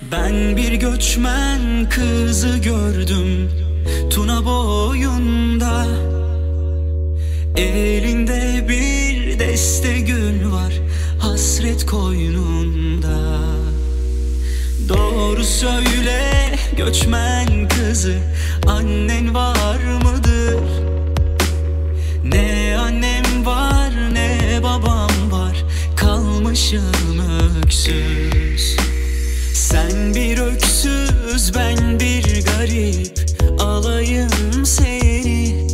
Ben bir göçmen kızı gördüm Tuna boyunda. Elinde bir deste gül var, hasret koynunda. Doğru söyle göçmen kızı, annen var mıdır? Ne annem var ne babam var, kalmışım öksüz. Sen bir öksüz, ben bir garip, alayım seni.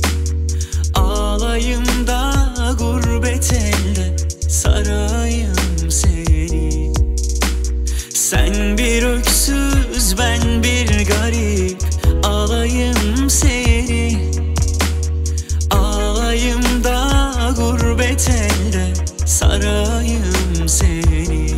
Ağlayım da gurbet elde, sarayım seni. Sen bir öksüz, ben bir garip, alayım seni. Ağlayım da gurbet elde, sarayım seni.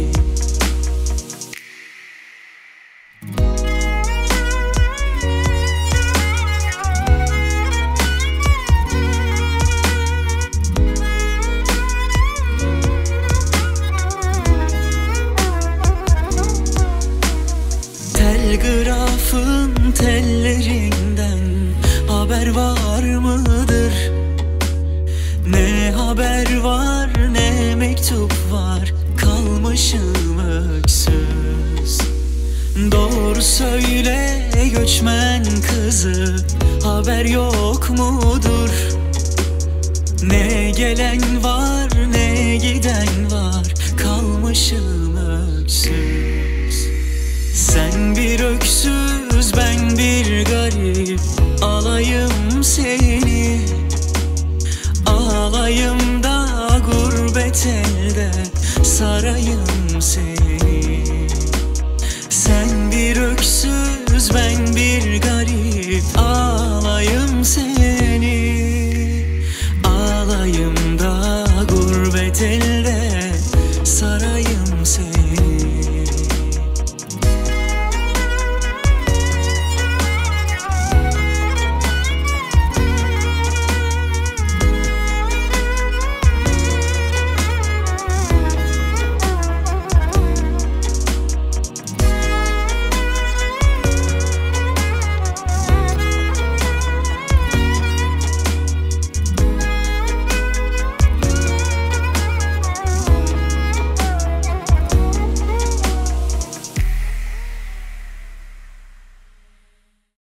Telgrafın tellerinden haber var mıdır? Ne haber var ne mektup var, kalmışım öksüz. Doğru söyle göçmen kızı, haber yok mudur? Ne gelen var ne giden var, kalmışım öksüz. Sen bir öksüz, ben bir garip, alayım seni. Ağlayım da gurbet elde, sarayım seni. Sen bir öksüz, ben bir garip, ağlayım seni. Ağlayım da gurbet elde,